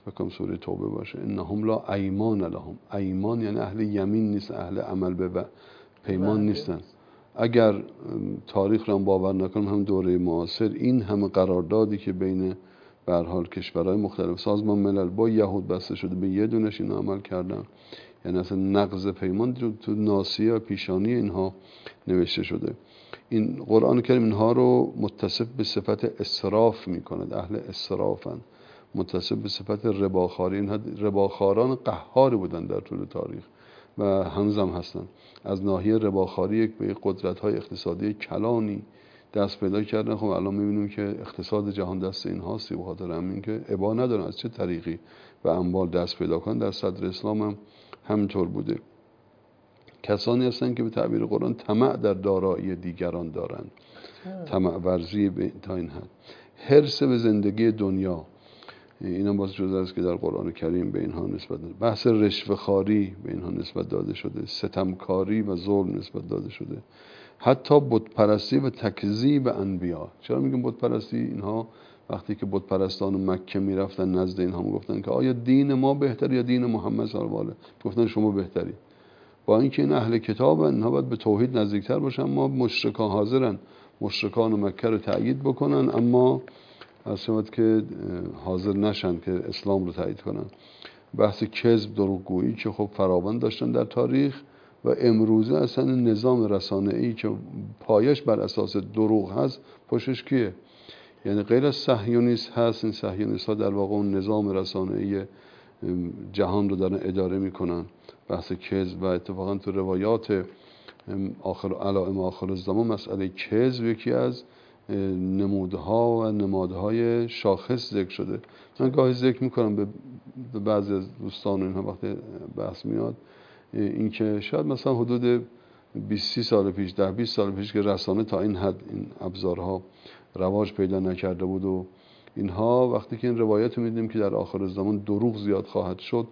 فکرم سوره توبه باشه، انهم لا ایمان لهم. ایمان یعنی اهل یمین نیست، اهل عمل به پیمان نیستن. اگر تاریخ رو هم باور نکنیم، هم دوره معاصر این همه قراردادی که بین به هر حال کشورهای مختلف، سازمان ملل با یهود بسته شده، به یه دونش اینا عمل کردن. یعنی اصلا نقض پیمان تو ناصیه و پیشانی اینها نوشته شده. این قرآن کریم اینها رو متصف به صفت اسراف میکند، اهل اسرافن، متصف به صفت رباخاری. اینها رباخاران قهاری بودن در طول تاریخ و هنوزم هستن. از ناحیه رباخاری به قدرت‌های اقتصادی کلانی دست پیدا کردن. خب الان می‌بینیم که اقتصاد جهان دست اینهاست، به خاطر همین که ابا ندارن از چه طریقی به اموال دست پیدا کنن. در صدر اسلام هم همینطور بوده. کسانی هستن که به تعبیر قرآن طمع در دارایی دیگران دارند، طمع ورزی تا این حد، حرص به زندگی دنیا. اینا باز جزء است که در قرآن کریم به اینها نسبت داده. بحث رشوه خواری به اینها نسبت داده شده، ستمکاری و ظلم نسبت داده شده، حتی بت پرستی و تکذیب انبیا. چرا میگم بت پرستی؟ اینها وقتی که بت پرستان مکه میرفتن نزد اینها میگفتن که آیا دین ما بهتر یا دین محمد صلی الله علیه و آله؟ گفتن شما بهتری. با اینکه این اهل کتابن، اینها باید به توحید نزدیکتر باشن، اما مشرکان حاضرن مشرکان مکه رو تأیید بکنن، اما از شماد که حاضر نشن که اسلام رو تایید کنن. بحث کذب، دروغگویی که خب فراوان داشتن در تاریخ و امروزه اصلا نظام رسانه‌ای که پایش بر اساس دروغ هست، پشتش کیه؟ یعنی غیر از صهیونیست هست. این صهیونیست ها در واقع اون نظام رسانه‌ای جهان رو دارن اداره میکنن. بحث کذب و اتفاقا تو روایات علائم آخر الزمان مسئله کذب یکی از نمودها و نمادهای شاخص ذکر شده. من گاهی ذکر میکنم به بعضی از دوستان اینها وقتی بحث میاد، اینکه شاید مثلا حدود 20-30 سال پیش، 10-20 سال پیش که رسانه تا این حد این ابزارها رواج پیدا نکرده بود و اینها، وقتی که این روایت میدیم که در آخر زمان دروغ زیاد خواهد شد،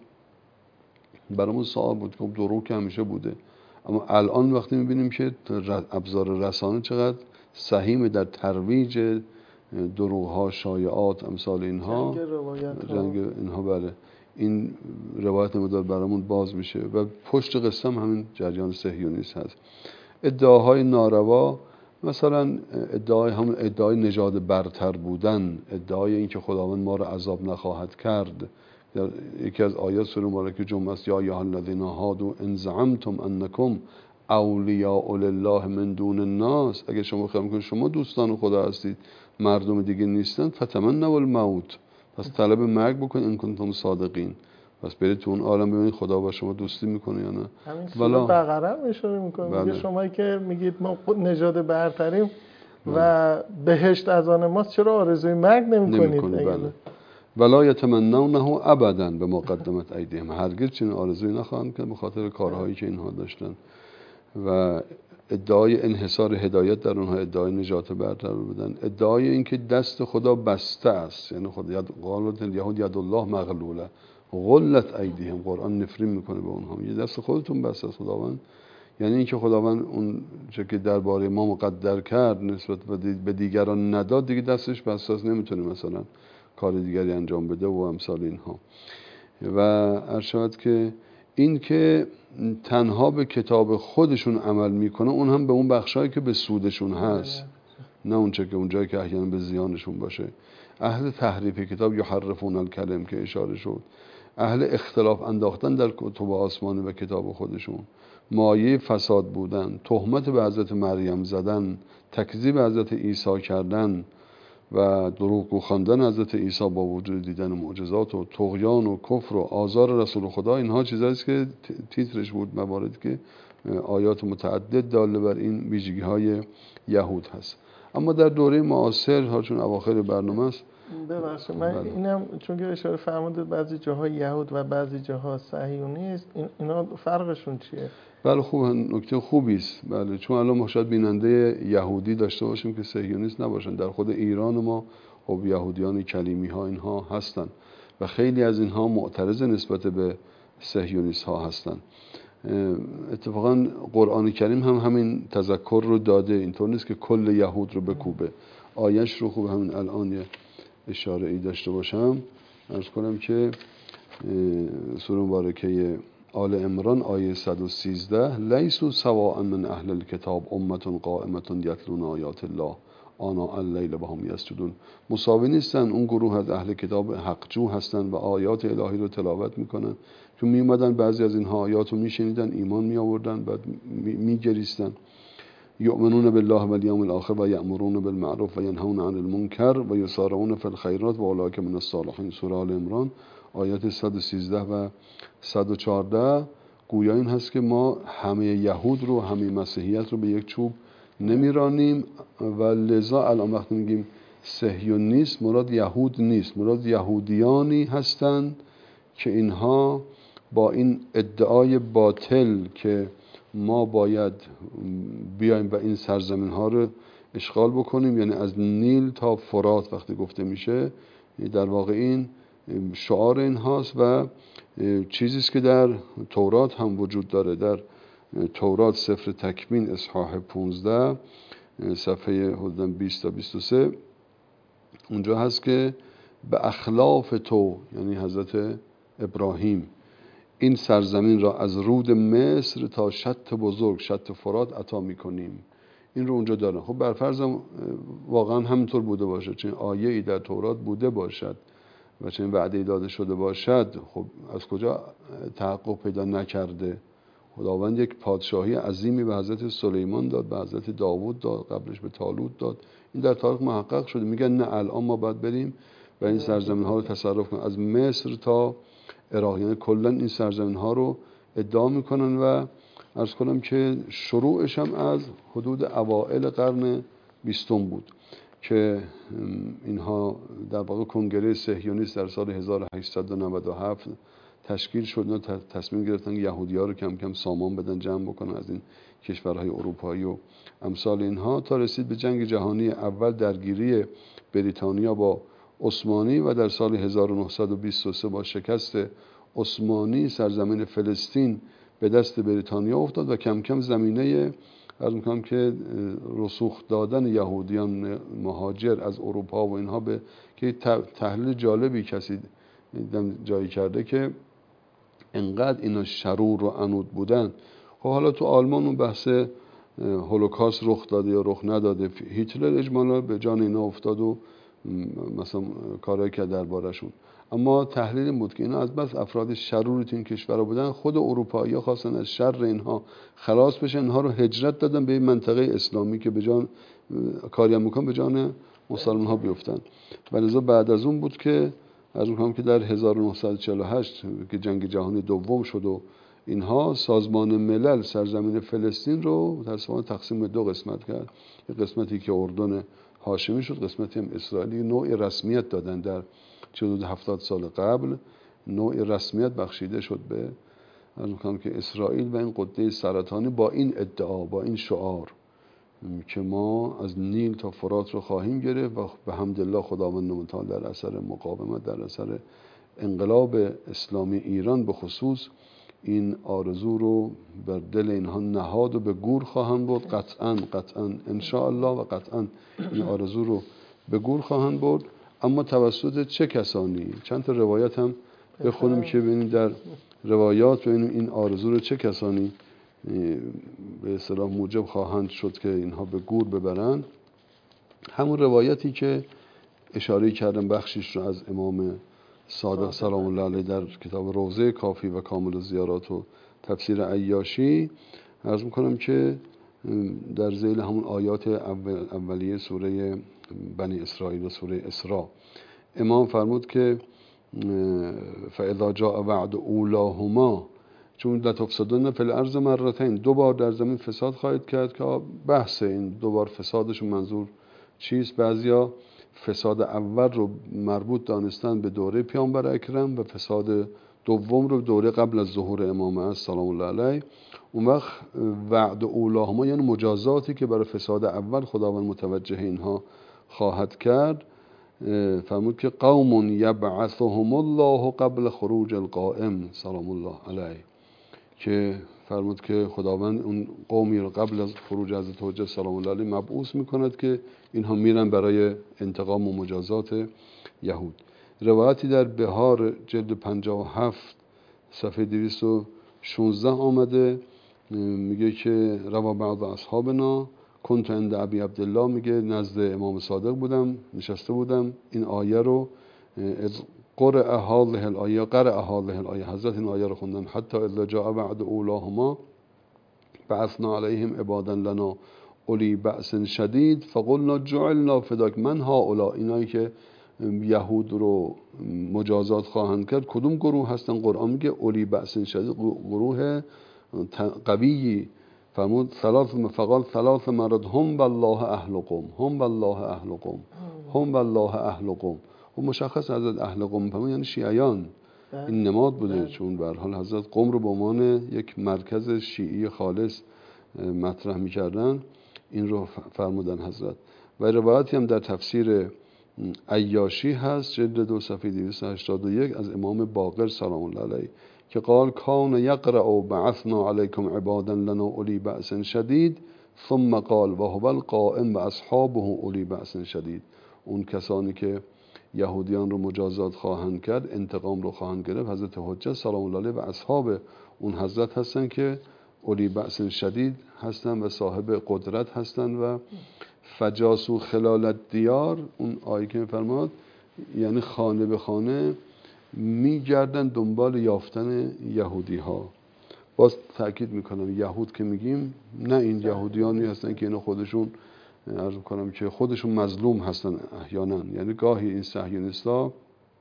برامون سوال بود که دروغ که همیشه بوده، اما الان وقتی میبینیم که ابزار رسانه چقدر سهیم در ترویج دروغ‌ها، شایعات، امثال اینها، جنگ اینها، بله، این روایت مدار برامون باز میشه و پشت قصه همین جریان صهیونیسم هست. ادعاهای ناروا، مثلا ادعای نژاد برتر بودن، ادعای اینکه خداوند ما را عذاب نخواهد کرد. در یکی از آیات سوره مبارکه جمعه است، یا ایها الذین هادوا ان زعمتم انکم اولیاء لله من دون الناس. اگه شما خیال میکنید شما دوستان خدا هستید، مردم دیگه نیستن، فتمنوا الموت، پس طلب مرگ بکنید ان کنتم صادقین. پس برید تو اون عالم ببینید خدا با شما دوستی میکنه یا نه.
همین سوره بقره هم اشاره میکنه، میگه شما که میگید ما نژاد برتریم و بهشت از آن ماست، چرا آرزوی مرگ نمیکنید؟
بله. ولا یتمنونه ابدا به ما قدمت ایدیهم. هرگز چنین آرزویی نخواهند کرد به خاطر کارهایی که اینها داشتن. و ادعای انحصار هدایت در اونها، ادعای نجات برتر بودن، ادعای اینکه دست خدا بسته است، یعنی خدا قالت الیهود ید الله مغلوله غلت ایدیهم. قرآن نفرین میکنه به اونها، میگه دست خودتون بسته است خداوند. یعنی اینکه خداوند اون چه که درباره ما مقدر کرد نسبت به دیگران نداد، دیگه دستش بسته است، نمیتونه مثلا کار دیگری انجام بده و امثال اینها. و ارشاد که این که تنها به کتاب خودشون عمل میکنه، اون هم به اون بخشایی که به سودشون هست، نه اون چه که اونجایی که احیانا به زیانشون باشه. اهل تحریف کتاب یحرفون الکلم که اشاره شد، اهل اختلاف انداختن در کتب آسمانی و کتاب خودشون، مایه فساد بودن، تهمت به حضرت مریم زدن، تکذیب حضرت عیسی کردن و دروغگو خواندن حضرت عیسی با وجود دیدن معجزات و طغیان و کفر و آزار رسول خدا. اینها چیزایی است که تیترش بود، مواردی که آیات متعدد داله بر این ویژگی های یهود هست. اما در دوره معاصر ها، چون اواخر برنامه است،
ببخشید من اینم چون که اشاره فرمودید بعضی جاها یهود و بعضی جاها صهیونیست، اینا فرقشون چیه؟
بله خوب، نکته خوبی است. بله، چون الان ما شاید بیننده یهودی داشته باشیم که صهیونیست نباشن. در خود ایران ما خب یهودیان کلیمی ها اینها هستن و خیلی از اینها معترض نسبت به صهیونیست ها هستن. اتفاقا قرآن کریم هم همین تذکر رو داده، اینطور نیست که کل یهود رو بکوبه. آیش رو خوب همین الان یه اشاره ای داشته باشم، عرض کنم که سوره مبارکه آل عمران آیه 113 لیسوا سواء من اهل الکتاب امة قائمة یتلون آیات الله آناء اللیل و هم یسجدون. مساوی نیستن اون گروه از اهل کتاب حقجو هستن و آیات الهی رو تلاوت میکنن، چون میومدن بعضی از اینها آیات رو میشنیدن، ایمان میآوردن، بعد میگریستن. یؤمنون بالله و الیوم الاخر و یأمرون بالمعروف و ینهون عن المنکر و یسارعون فی الخیرات و اولئک من الصالحین. سوره آل عمران آیات 113 و 114 گویا این هست که ما همه یهود رو، همه مسیحیت رو به یک چوب نمیرانیم و لذا الان وقتی میگیم صهیونیست مراد یهود نیست، مراد یهودیانی هستند که اینها با این ادعای باطل که ما باید بیایم و این سرزمین ها رو اشغال بکنیم، یعنی از نیل تا فرات وقتی گفته میشه در واقع این شعار این هاست و چیزیست که در تورات هم وجود داره. در تورات سفر تکوین اصحاح 15 صفحه حدود 20 تا 23 اونجا هست که به اخلاف تو، یعنی حضرت ابراهیم، این سرزمین را از رود مصر تا شط بزرگ شط فرات عطا میکنیم. این رو اونجا دارن. خب برفرضم واقعا همینطور بوده باشه، چون آیه ای در تورات بوده باشد و چون وعده داده شده باشد، خب از کجا تحقق پیدا نکرده؟ خداوند یک پادشاهی عظیمی به حضرت سلیمان داد، به حضرت داوود داد، قبلش به طالوت داد. این در تاریخ محقق شده. میگن نه الان ما باید بریم و این سرزمین ها رو تصرف کنیم، از مصر تا عراق، یعنی کلا این سرزمین ها رو ادعا میکنن و عرض کنم که شروعش هم از حدود اوائل قرن 20 بود که اینها در واقع کنگره صهیونیست در سال 1897 تشکیل شد. اینا تصمیم گرفتن یهودی‌ها رو کم کم سامان بدن، جمع بکنن از این کشورهای اروپایی و امثال اینها، تا رسید به جنگ جهانی اول، درگیری بریتانیا با عثمانی و در سال 1923 با شکست عثمانی سرزمین فلسطین به دست بریتانیا افتاد و کم کم زمینه عرض می‌کنم که رسوخ دادن یهودیان مهاجر از اروپا و اینها به که تحلیل جالبی کسی جایی کرده که انقدر اینا شرور و عنود بودن. خب حالا تو آلمان اون بحث هولوکاست رخ داده یا رخ نداده، هیتلر اجمالا به جان اینا افتاد و مثلا کارایی که دربارشون، اما تحلیل این بود که اینا از بس افراد شروری تو این کشورها بودن، خود اروپایی‌ها خواستن از شر اینها خلاص بشن، اینها رو هجرت دادن به منطقه اسلامی که به جان کاری میکنن به جان مسلمان ها بیفتن. ولذا بعد از اون بود که از اون که در 1948 که جنگ جهانی دوم شد و اینها، سازمان ملل سرزمین فلسطین رو متأسفانه تقسیم به دو قسمت کرد. یک قسمتی که اردن هاشمی شد، قسمتی هم اسرائیلی. نوع رسمیت دادن در حدود 70 سال قبل، نوع رسمیت بخشیده شد به که اسرائیل و این قده سرطانی، با این ادعا، با این شعار که ما از نیل تا فرات رو خواهیم گرفت و به حمدالله خداوند متعال در اثر مقاومت، در اثر انقلاب اسلامی ایران به خصوص، این آرزو رو بر دل اینها نهاد و به گور خواهند برد. قطعاً ان شاء الله و قطعاً این آرزو رو به گور خواهند برد. اما توسط چه کسانی؟ چند تا روایت هم بخونیم که ببینیم در روایات ببینیم این آرزو رو چه کسانی به اصطلاح موجب خواهند شد که اینها به گور ببرن. همون روایتی که اشاره کردم بخشیش رو از امام صادق سلام الله علیه در کتاب روضه کافی و کامل الزیارات و تفسیر عیاشی عرض میکنم که در ذیل همون آیات اولیه سوره بنی اسرائیل و سوره اسراء امام فرمود که فاذا جاء وعد اولاهما، چون لتفسدن فی الارض مرتين، دو بار در زمین فساد خواهید کرد. که بحث این دو بار فسادشون منظور چیست؟ بعضیا فساد اول رو مربوط دانستن به دوره پیامبر اکرم و فساد دوم رو دوره قبل از ظهور امام است سلام الله علیه. اون وقت وعد اولاهما یعنی مجازاتی که برای فساد اول خداوند متوجه اینها خواهد کرد. فرمود که قوم یبعثهم الله قبل خروج القائم سلام الله علیه، که فرمود که خداوند اون قومی رو قبل از خروج حضرت حجت سلام الله علیه مبعوث میکند که اینها میرن برای انتقام و مجازات یهود. روایتی در بهار جلد 57 صفحه 216 آمده، میگه که روا بعض اصحابنا کنت عند ابی عبدالله، میگه نزد امام صادق بودم، نشسته بودم، این آیه رو قرأ هذه الآیه، حضرت این آیه رو خوندن، حتی اذا جاء بعد اولاهما بعثنا علیهم عبادا لنا اولی بأس شدید فقلنا جعلنا فداک من هؤلاء، اینایی که یهود رو مجازات خواهند کرد کدوم گروه هستن؟ قرآن میگه اولی بأس شدید، گروه قوی. فرمود فقال ثلاث مرات هم والله اهل قوم، هم والله اهل قوم، هم والله اهل قوم. و مشخص حضرت اهل قوم فرمود یعنی شیعیان، این نماد بوده، چون به هر حال حضرت قوم رو به عنوان یک مرکز شیعی خالص مطرح میکردن، این رو فرمودن حضرت. و روایتی هم در تفسیر عیاشی هست جلد 2 صفحه 281 از امام باقر سلام الله علیه که قال کان یقرأ بعثنا علیکم عبادا لنا اولی بأس شدید ثم قال و هو القائم و اصحابه اولی بأس شدید. اون کسانی که یهودیان رو مجازات خواهند کرد، انتقام رو خواهند گرفت، حضرت حجت سلام الله علیه و اصحاب اون حضرت هستن که اولی بأس شدید هستن و صاحب قدرت هستن. و فجاسو خلال الدیار، اون آیه که میفرماد یعنی خانه به خانه میگردن دنبال یافتن یهودی ها. باز تأکید میکنم یهود که میگیم نه این یهودیانی هستن که اینا خودشون عرض میکنم که خودشون مظلوم هستن احیانا، یعنی گاهی این صهیونیستا،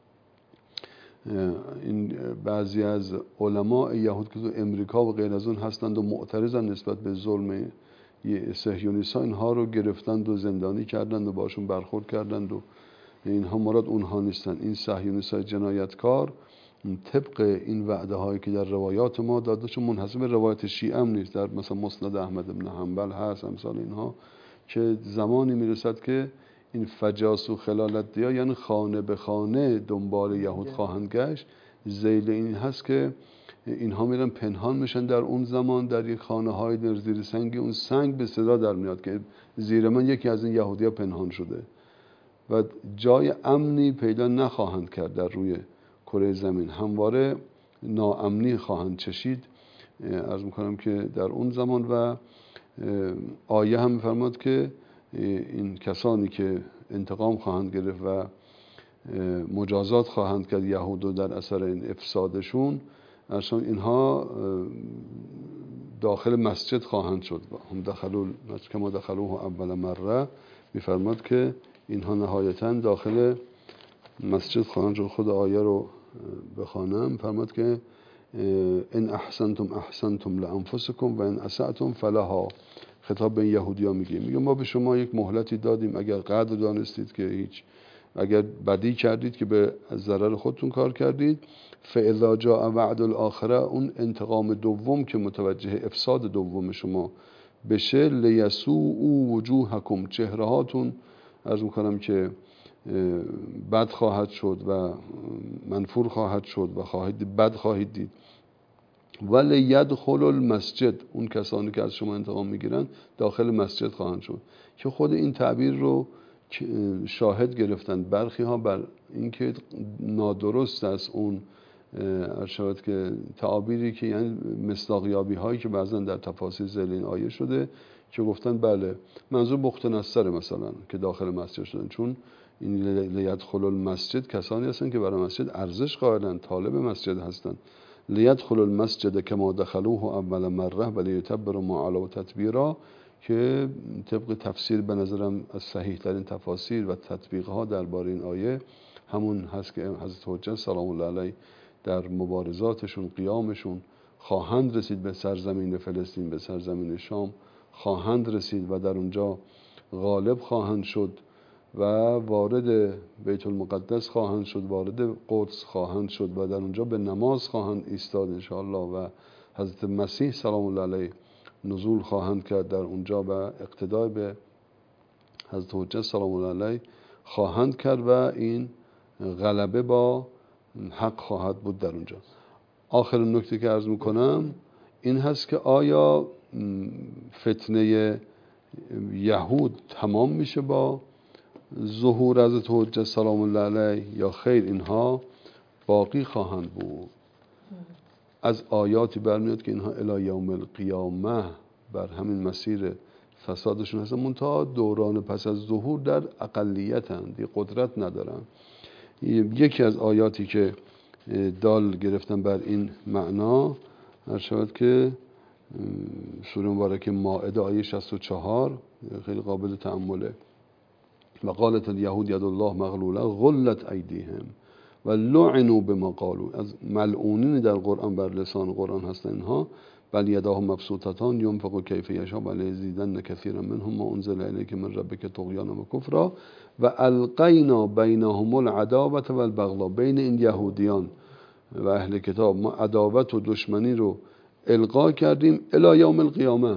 این بعضی از علماء یهود که تو امریکا و غیر از اون هستند و معترضن نسبت به ظلم صهیونیست‌ها، اینها رو گرفتند و زندانی کردند و باشون برخورد کردند و اینها مراد اونها نیستن. این صهیونیست‌های جنایتکار طبق این وعده هایی که در روایات ما داده، چون منحصر به روایت شیعه هم نیست، در مثلا مسند احمد بن حنبل هست امثال اینها، که زمانی میرسد که این فجاسو خلال الدیار یعنی خانه به خانه دنبال یهود خواهند گشت. ذیل این هست که اینها میرن پنهان میشن در اون زمان در یک خانه های در زیر سنگ، اون سنگ به صدا در میاد که زیر من یکی از این یهودی ها پنهان شده و جای امنی پیدا نخواهند کرد در روی کره زمین، همواره ناامنی خواهند چشید. عرض میکنم که در اون زمان و آیه هم میفرماد که این کسانی که انتقام خواهند گرفت و مجازات خواهند کرد یهود در اثر این افسادشون، ارشان اینها داخل مسجد خواهند شد. هم دخلوا کما دخلوه اول مره، میفرماد که اینها نهایتا داخل مسجد خواهند شد. خود آیه رو بخوانم، فرماد که ان احسنتم احسنتم لانفسکم و ان اسأتم فلها. خطاب به یهودیان میگه ما به شما یک مهلتی دادیم اگر قدر دانستید که هیچ، اگر بدی کردید که به ضرر خودتون کار کردید. فاذا جاء وعد الاخره، اون انتقام دوم که متوجه افساد دوم شما بشه، لیسوء وجوهکم، چهره هاتون عرض میکنم که بد خواهد شد و منفور خواهد شد و خواهید بد خواهید دید. ولی یدخل المسجد، اون کسانی که از شما انتقام میگیرن داخل مسجد خواهند شد. که خود این تعبیر رو شاهد گرفتن برخی ها بر اینکه نادرست است اون ارشاد که تعابیری که یعنی مصداقیابی هایی که بعضا در تفاسیر ذیل این آیه شده که گفتن بله منظور بخت نصر مثلا که داخل مسجد شدن، چون این لیدخل المسجد کسانی هستن که برای مسجد ارزش قائلن، طالب مسجد هستن. لیدخل المسجد کما دخلوه اول مره و لیتبر ما علی تتبیرا، که طبق تفسیر به نظرم از صحیح ترین تفاسیر و تطبیق ها درباره این آیه همون هست که حضرت حجت سلام الله علیه در مبارزاتشون قیامشون خواهند رسید به سرزمین فلسطین، به سرزمین شام خواهند رسید و در اونجا غالب خواهند شد و وارد بیت المقدس خواهند شد، وارد قدس خواهند شد و در اونجا به نماز خواهند ایستاد انشاءالله و حضرت مسیح سلام الله علیه نزول خواهند کرد در اونجا و اقتدای به حضرت حجت سلام الله علیه خواهند کرد و این غلبه با حق خواهد بود در اونجا. آخر نکته که عرض میکنم این هست که آیا فتنه یهود تمام میشه با ظهور حضرت حجت سلام الله علیه یا خیر اینها باقی خواهند بود. از آیاتی برمیاد که اینها الی یوم القیامه بر همین مسیر فسادشون هستن، منتها دوران پس از ظهور در اقلیتند، یه قدرت ندارن. یکی از آیاتی که دال گرفتن بر این معنا هر شود که سوره مبارکه مائده آیه 64 خیلی قابل تأمله. و قالت الیهود ید الله مغلوله غلت ایدیهم و لعنوا بما قالوا. از ملعونین در قرآن بر لسان قرآن هستن اینها. بل یداه مبسوطتان ینفق کیف یشاء و لیزیدن کثیرا منهم ما انزل الیک من ربک طغیانا و کفرا و القینا بینهم العداوة و البغضاء. بین این یهودیان و اهل کتاب ما عداوت و دشمنی رو القا کردیم الی یوم القیامه.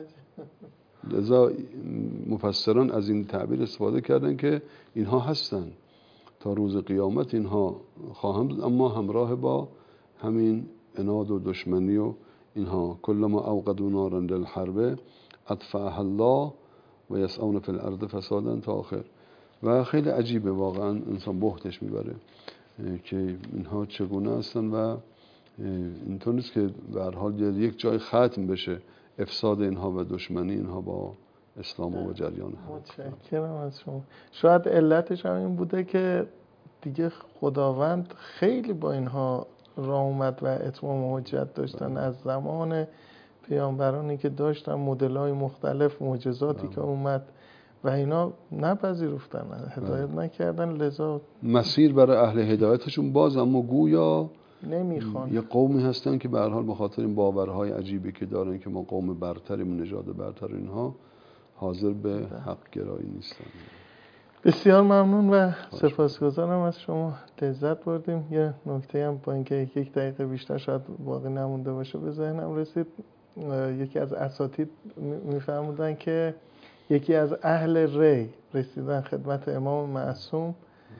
لذا مفسران از این تعبیر استفاده کردن که اینها هستن تا روز قیامت، اینها خواهند بود، اما همراه با همین عناد و دشمنی و اینها. کلما اوقدوا نارا للحرب اطفأها الله و یسعون فی الارض فسادا تا آخر. و خیلی عجیبه واقعا، انسان بهتش میبره که اینها چگونه هستن و اینطور نیست که به هر حال یک جای ختم بشه افساد اینها و دشمنی اینها با اسلام و جریان حق.
متشکرم از شما. شاید علتش هم این بوده که دیگه خداوند خیلی با اینها راه اومد و اتمام حجت داشتن از زمان پیامبرانی که داشتن، مدل‌های مختلف، معجزاتی که اومد و اینا نپذیرفتن، هدایت نکردن، لذا مسیر
برای اهل هدایتشون باز، اما گویا
نمیخوان.
یه قومی هستن که به هر حال به خاطر این باورهای عجیبی که دارن که ما قوم برتریم، نژاد برتر، اینها حاضر به حق گرایی نیستن.
بسیار ممنون و سپاسگزارم از شما، لذت بردیم. یه نکته هم با اینکه یک دقیقه بیشتر شاید باقی نمونده باشه به ذهنم رسید. یکی از اساتید میفرمودن که یکی از اهل ری رسیدن خدمت امام معصوم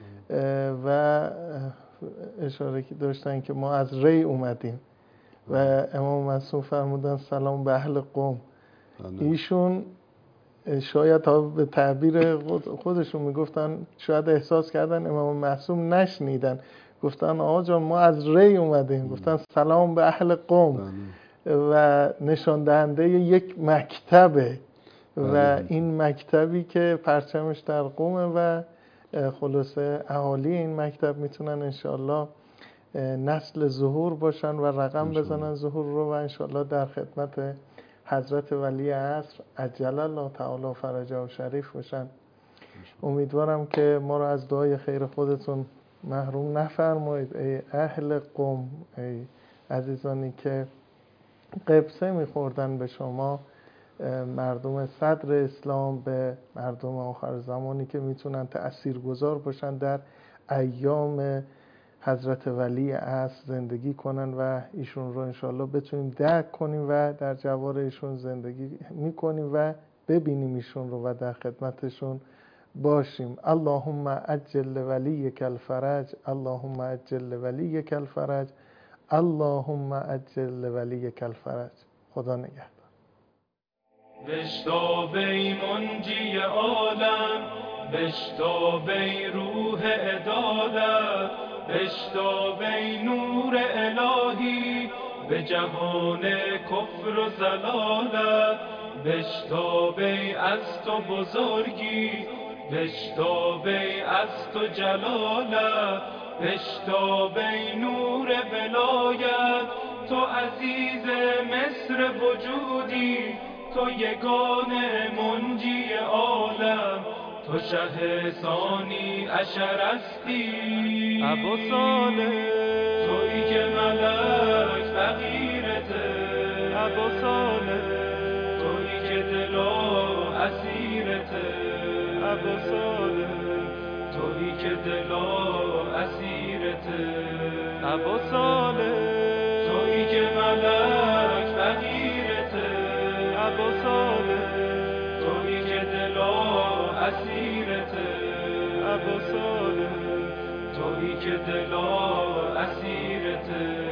و اشاره داشتن که ما از ری اومدیم و امام معصوم فرمودن سلام به اهل قم. ایشون شاید تا به تعبیر خودشون میگفتن شاید احساس کردن امام معصوم نشنیدن، گفتن آقا جان ما از ری اومدیم، گفتن سلام به اهل قم و نشان دهنده یک مکتبه و این مکتبی که پرچمش در قومه و خلاصه اهالی این مکتب میتونن انشالله نسل ظهور باشن و رقم بزنن ظهور رو و انشالله در خدمت حضرت ولی عصر عجل الله تعالی فرجه و شریف باشن. امیدوارم که ما رو از دعای خیر خودتون محروم نفرمایید ای اهل قم، ای عزیزانی که قبسه میخوردن به شما، مردم صدر اسلام، به مردم آخر زمانی که میتونن تأثیرگذار باشن در ایام حضرت ولی عصر زندگی کنن و ایشون رو انشالله بتونیم درک کنیم و در جوار ایشون زندگی میکنیم و ببینیم ایشون رو و در خدمتشون باشیم. اللهم عجل ولیک الفرج، اللهم عجل ولیک الفرج، اللهم عجل ولیک الفرج. خدا نگهدار.
بشتابی منجی عالم، بشتابی روح عدالت، بشتابی نور الهی به جهان کفر و ضلالت، بشتابی از تو بزرگی، بشتابی از تو جلالت، بشتابی نور ولایت، تو عزیز مصر وجودی، تو یگانه منجی عالم، تو شه ثانی عشر هستی ابو صالح، تویی که ملک فقیرته ابو صالح، تویی که دلا اسیرته ابو صالح، تویی که دلا اسیرته ابو صالح، تویی که ملک فقیرته ابو صالح، تویی که دلا اسیرته ابو صالح، تویی که دلا اسیرته